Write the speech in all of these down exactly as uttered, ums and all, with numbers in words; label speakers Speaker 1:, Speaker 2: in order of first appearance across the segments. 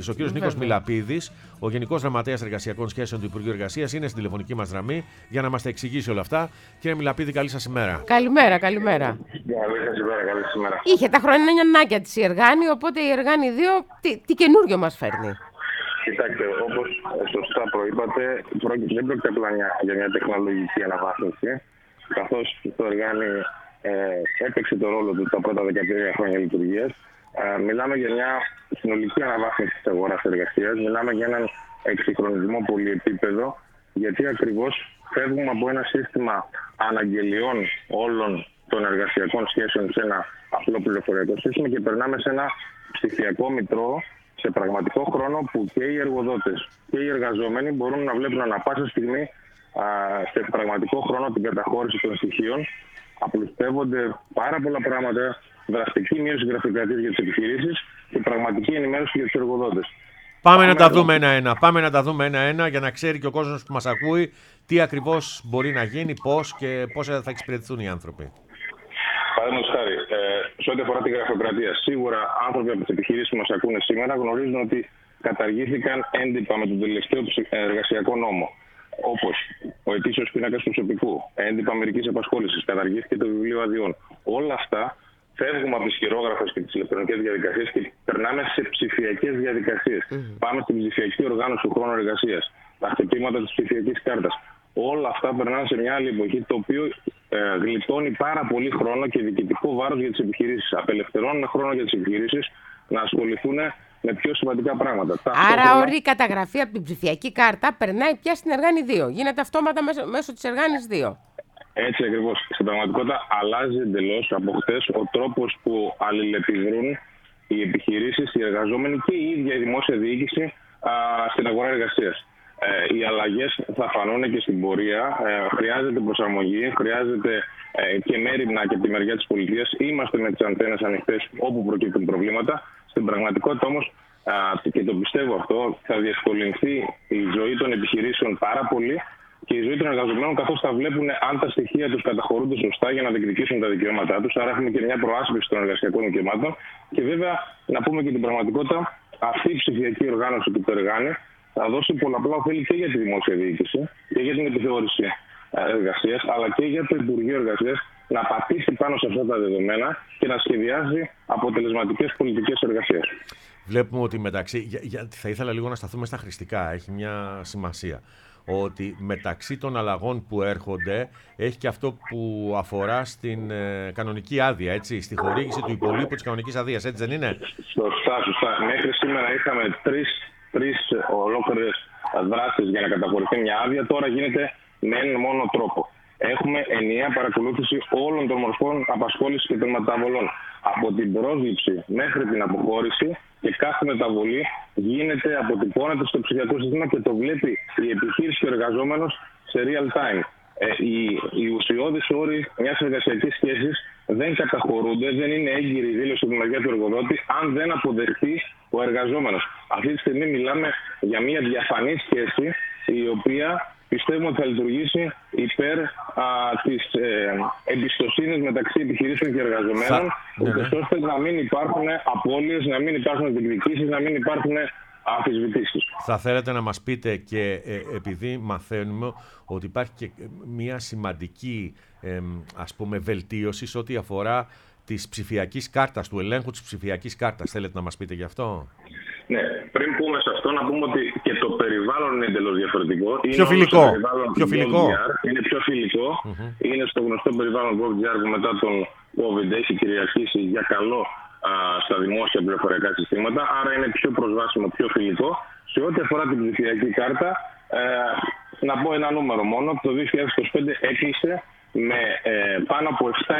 Speaker 1: Ο κύριος Νίκος Μιλαπίδης, ο Γενικός Γραμματέας Εργασιακών Σχέσεων του Υπουργείου Εργασίας, είναι στην τηλεφωνική μας γραμμή για να μας τα εξηγήσει όλα αυτά. Κύριε Μιλαπίδη, καλή σας ημέρα.
Speaker 2: Καλημέρα, καλημέρα.
Speaker 3: Καλή σας ημέρα, καλή σας ημέρα.
Speaker 2: Είχε τα χρονιανάκια της η Εργάνη, οπότε η Εργάνη δύο τι, τι καινούριο μας φέρνει.
Speaker 3: Κοιτάξτε, όπως σωστά προείπατε, δεν πρόκειται απλά για μια τεχνολογική αναβάθμιση, καθώς το Εργάνη ε, έπαιξε το ρόλο του τα πρώτα δεκατρία χρόνια λειτουργίας. Ε, μιλάμε για μια συνολική αναβάθμιση της αγοράς εργασίας, μιλάμε για έναν εξυγχρονισμό πολυεπίπεδο, γιατί ακριβώς φεύγουμε από ένα σύστημα αναγγελιών όλων των εργασιακών σχέσεων σε ένα απλό πληροφοριακό σύστημα και περνάμε σε ένα ψηφιακό μητρό σε πραγματικό χρόνο που και οι εργοδότες και οι εργαζόμενοι μπορούν να βλέπουν ανά πάσα στιγμή α, σε πραγματικό χρόνο την καταχώρηση των στοιχείων. Απλουστεύονται πάρα πολλά πράγματα, δραστική μείωση γραφειοκρατίας για τις επιχειρήσεις και πραγματική ενημέρωση για τους εργοδότες.
Speaker 1: Πάμε, Πάμε να τα δούμε ένα-ένα. Πάμε να τα δούμε ένα-ένα για να ξέρει και ο κόσμος που μας ακούει τι ακριβώς μπορεί να γίνει, πώς και πώς θα εξυπηρετηθούν οι άνθρωποι.
Speaker 3: Παραδείγματος χάρη, ε, σε ό,τι αφορά τη γραφειοκρατία, σίγουρα άνθρωποι από τις επιχειρήσεις που μας ακούνε σήμερα γνωρίζουν ότι καταργήθηκαν έντυπα με τον τελευταίο εργασιακό νόμο. Όπως ο ετήσιος πίνακας προσωπικού, έντυπα μερικής απασχόλησης, καταργήθηκε το βιβλίο αδειών. Όλα αυτά φεύγουμε από τις χειρόγραφες και τις ηλεκτρονικές διαδικασίες και περνάμε σε ψηφιακές διαδικασίες. Mm. Πάμε στην ψηφιακή οργάνωση του χρόνου εργασίας, τα χτυπήματα της ψηφιακής κάρτας. Όλα αυτά περνάνε σε μια άλλη εποχή, το οποίο ε, γλιτώνει πάρα πολύ χρόνο και διοικητικό βάρος για τις επιχειρήσεις. Απελευθερώνουν χρόνο για τις επιχειρήσεις να ασχοληθούν με πιο σημαντικά πράγματα.
Speaker 2: Άρα, όλη η καταγραφή από την ψηφιακή κάρτα περνάει πια στην Εργάνη δύο. Γίνεται αυτόματα μέσω, μέσω της Εργάνης δύο.
Speaker 3: Έτσι ακριβώς. Στην πραγματικότητα αλλάζει εντελώς από χτες ο τρόπος που αλληλεπιδρούν οι επιχειρήσεις, οι εργαζόμενοι και η ίδια η δημόσια διοίκηση α, στην αγορά εργασίας. Ε, οι αλλαγές θα φανούν και στην πορεία. Ε, χρειάζεται προσαρμογή, χρειάζεται ε, και μέριμνα και από τη μεριά της πολιτείας. Είμαστε με τις αντένες ανοιχτές όπου προκύπτουν προβλήματα. Στην πραγματικότητα όμως, α, και το πιστεύω αυτό, θα διευκολυνθεί η ζωή των επιχειρήσεων πάρα πολύ και η ζωή των εργαζομένων, καθώς θα βλέπουν αν τα στοιχεία τους καταχωρούνται σωστά για να διεκδικήσουν τα δικαιώματά τους. Άρα έχουμε και μια προάσπιση των εργασιακών δικαιωμάτων. Και βέβαια, να πούμε και την πραγματικότητα, αυτή η ψηφιακή οργάνωση του Εργάνη θα δώσει πολλαπλά ωφέλη και για τη δημόσια διοίκηση και για την επιθεώρηση εργασίας, αλλά και για το Υπουργείο Εργασίας να πατήσει πάνω σε αυτά τα δεδομένα και να σχεδιάζει αποτελεσματικές πολιτικές εργασίας.
Speaker 1: Βλέπουμε ότι μεταξύ. Για, για, θα ήθελα λίγο να σταθούμε στα χρηστικά. Έχει μια σημασία. Ότι μεταξύ των αλλαγών που έρχονται έχει και αυτό που αφορά στην ε, κανονική άδεια, έτσι, στη χορήγηση του υπολείπου της κανονικής αδείας, έτσι δεν είναι?
Speaker 3: Σωστά, σωστά. Μέχρι σήμερα είχαμε τρεις, τρεις ολόκληρες δράσεις για να καταχωρηθεί μια άδεια. Τώρα γίνεται με έναν μόνο τρόπο. Έχουμε ενιαία παρακολούθηση όλων των μορφών απασχόλησης και των μεταβολών. Από την πρόσληψη μέχρι την αποχώρηση και κάθε μεταβολή γίνεται, αποτυπώνεται στο ψηφιακό σύστημα και το βλέπει η επιχείρηση και ο εργαζόμενος σε real time. Ε, οι, οι ουσιώδεις όροι μιας εργασιακής σχέσης δεν καταχωρούνται, δεν είναι έγκυρη η δήλωση από τη μεριά του εργοδότη αν δεν αποδεχτεί ο εργαζόμενος. Αυτή τη στιγμή μιλάμε για μια διαφανή σχέση η οποία πιστεύουμε ότι θα λειτουργήσει υπέρ α, της ε, εμπιστοσύνης μεταξύ επιχειρήσεων και εργαζομένων, θα... ώστε ναι, ναι. να μην υπάρχουν απώλειες, να μην υπάρχουν διεκδικήσεις, να μην υπάρχουν αμφισβητήσεις.
Speaker 1: Θα θέλετε να μας πείτε και ε, επειδή μαθαίνουμε ότι υπάρχει και μια σημαντική ε, ας πούμε βελτίωση σε ό,τι αφορά της ψηφιακής κάρτας, του ελέγχου της ψηφιακής κάρτας. Θέλετε να μας πείτε γι' αυτό?
Speaker 3: Ναι, πριν πούμε σε αυτό, να πούμε ότι και το περιβάλλον είναι εντελώς διαφορετικό.
Speaker 1: Πιο φιλικό. Πιο φιλικό.
Speaker 3: Είναι πιο φιλικό. Mm-hmm. Είναι στο γνωστό περιβάλλον GovGR που μετά τον COVID έχει κυριαρχήσει για καλό α, στα δημόσια πληροφοριακά συστήματα. Άρα είναι πιο προσβάσιμο, πιο φιλικό. Σε ό,τι αφορά την ψηφιακή κάρτα, ε, να πω ένα νούμερο μόνο. Το δύο χιλιάδες είκοσι πέντε έκλεισε με ε, πάνω από επτά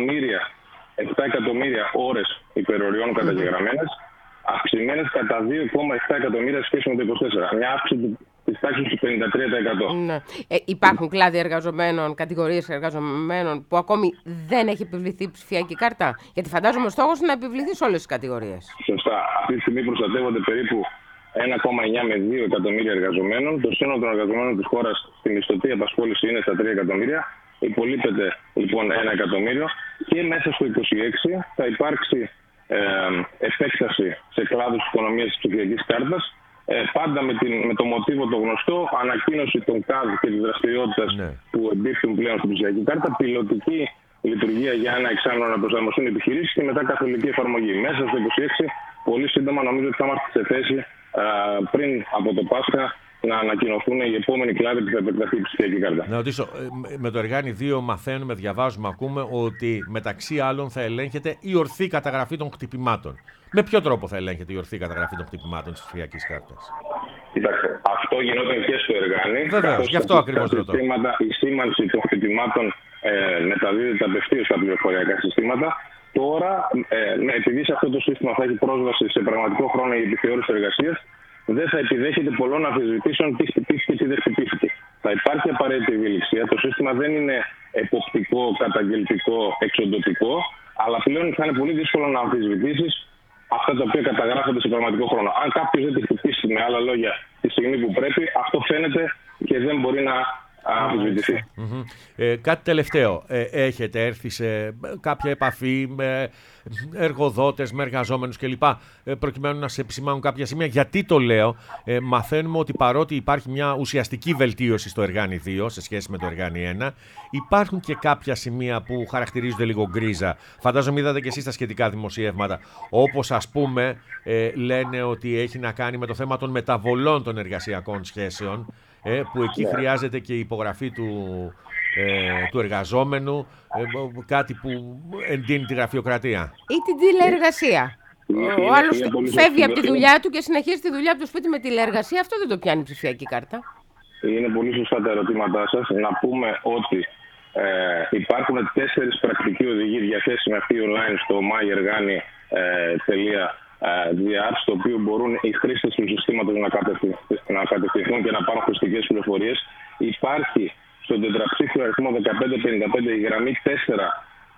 Speaker 3: εκατομμύρια ώρες υπεροριών καταγεγραμμένες, αυξημένες κατά δύο κόμμα επτά εκατομμύρια σχέση με το είκοσι τέσσερα. Μια αύξηση της τάξης του πενήντα τρία τοις εκατό.
Speaker 2: Ναι. Ε, υπάρχουν κλάδοι εργαζομένων, κατηγορίες εργαζομένων που ακόμη δεν έχει επιβληθεί η ψηφιακή κάρτα? Γιατί φαντάζομαι ο στόχος είναι να επιβληθεί σε όλες τις κατηγορίες.
Speaker 3: Σωστά. Αυτή τη στιγμή προστατεύονται περίπου ένα κόμμα εννιά με δύο εκατομμύρια εργαζομένων. Το σύνολο των εργαζομένων της χώρας στη μισθωτή απασχόληση είναι στα τρία εκατομμύρια. Υπολείπεται λοιπόν ένα εκατομμύριο και μέσα στο είκοσι έξι θα υπάρξει ε, επέκταση σε κλάδους της οικονομίας της ψηφιακής κάρτας. Ε, πάντα με, την, με το μοτίβο το γνωστό, ανακοίνωση των ΚΑΔ και της δραστηριότητας
Speaker 1: ναι.
Speaker 3: που εμπίπτουν πλέον στην ψηφιακή κάρτα, πιλωτική λειτουργία για ένα εξάμηνο να προσαρμοστούν οι επιχειρήσεις και μετά καθολική εφαρμογή. Μέσα στο είκοσι έξι, πολύ σύντομα νομίζω ότι θα είμαστε σε θέση α, πριν από το Πάσχα να ανακοινωθούν οι επόμενοι κλάδοι που θα επεκταθεί η ψηφιακή κάρτα.
Speaker 1: Να ρωτήσω, με το Εργάνη δύο μαθαίνουμε, διαβάζουμε, ακούμε ότι μεταξύ άλλων θα ελέγχεται η ορθή καταγραφή των χτυπημάτων. Με ποιο τρόπο θα ελέγχεται η ορθή καταγραφή των χτυπημάτων της ψηφιακής κάρτας?
Speaker 3: Κοιτάξτε, αυτό γινόταν και στο Εργάνη.
Speaker 1: Βεβαίως, γι' αυτό ακριβώς ρωτώ.
Speaker 3: Η σήμανση των χτυπημάτων ε, μεταδίδεται απευθείας στα πληροφοριακά συστήματα. Τώρα, ε, επειδή σε αυτό το σύστημα θα έχει πρόσβαση σε πραγματικό χρόνο η επιθεώρηση εργασίας, δεν θα επιδέχεται πολλών αμφισβητήσεων τι χτυπήθηκε και τι δεν χτυπήθηκε. Θα υπάρχει απαραίτητη ευελιξία. Το σύστημα δεν είναι εποπτικό, καταγγελτικό, εξοντωτικό, αλλά πλέον θα είναι πολύ δύσκολο να αμφισβητήσεις αυτά τα οποία καταγράφονται σε πραγματικό χρόνο. Αν κάποιος δεν τη χτυπήσει, με άλλα λόγια, τη στιγμή που πρέπει, αυτό φαίνεται και δεν μπορεί να αμφισβητηθεί.
Speaker 1: Mm-hmm. Ε, κάτι τελευταίο. Ε, έχετε έρθει σε κάποια επαφή με εργοδότες, με εργαζόμενους κλπ. Ε, προκειμένου να σε επισημάνουν κάποια σημεία? Γιατί το λέω? Ε, μαθαίνουμε ότι παρότι υπάρχει μια ουσιαστική βελτίωση στο Εργάνη δύο σε σχέση με το Εργάνη ένα, υπάρχουν και κάποια σημεία που χαρακτηρίζονται λίγο γκρίζα. Φαντάζομαι είδατε και εσείς τα σχετικά δημοσιεύματα. Όπως ας πούμε ε, λένε ότι έχει να κάνει με το θέμα των μεταβολών των εργασιακών σχέσεων, Ε, που εκεί yeah. χρειάζεται και η υπογραφή του, ε, του εργαζόμενου, ε, κάτι που εντείνει τη γραφειοκρατία.
Speaker 2: Ή την τηλεεργασία. Είναι, Ο άλλος φεύγει από τη δουλειά του και συνεχίζει τη δουλειά από το σπίτι με τηλεεργασία. Αυτό δεν το πιάνει η ψηφιακή κάρτα. Είναι
Speaker 3: πολύ σωστά τα ερωτήματά σας. Να πούμε ότι ε, υπάρχουν τέσσερις πρακτικοί οδηγοί διαθέσιμοι αυτοί online στο myergani τελεία gr, στο οποίο μπορούν οι χρήστες του συστήματος να, κατευθυ... να κατευθυνθούν και να πάρουν χρηστικές πληροφορίες. Υπάρχει στον τετραψήφιο αριθμό δεκαπέντε πενήντα πέντε η γραμμή τέσσερα,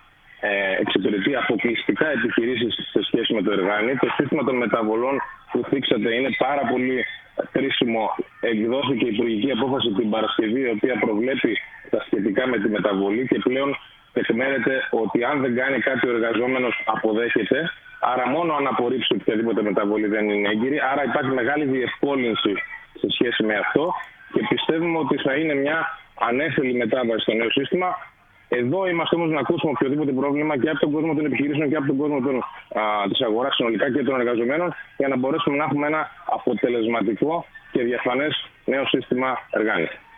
Speaker 3: ε, εξυπηρετεί αποκλειστικά επιχειρήσεις σε σχέση με το Εργάνη. Το σύστημα των μεταβολών που θίξατε είναι πάρα πολύ κρίσιμο. Εκδόθηκε η υπουργική απόφαση την Παρασκευή, η οποία προβλέπει τα σχετικά με τη μεταβολή και πλέον τεκμένεται ότι αν δεν κάνει κάτι ο εργαζόμενος αποδέχεται. Άρα μόνο αν απορρίψει οποιαδήποτε μεταβολή δεν είναι έγκυρη. Άρα υπάρχει μεγάλη διευκόλυνση σε σχέση με αυτό και πιστεύουμε ότι θα είναι μια ανέφελη μετάβαση στο νέο σύστημα. Εδώ είμαστε όμως να ακούσουμε οποιοδήποτε πρόβλημα και από τον κόσμο των επιχειρήσεων και από τον κόσμο των, α, της αγοράς συνολικά και των εργαζομένων, για να μπορέσουμε να έχουμε ένα αποτελεσματικό και διαφανές νέο σύστημα Εργάνη.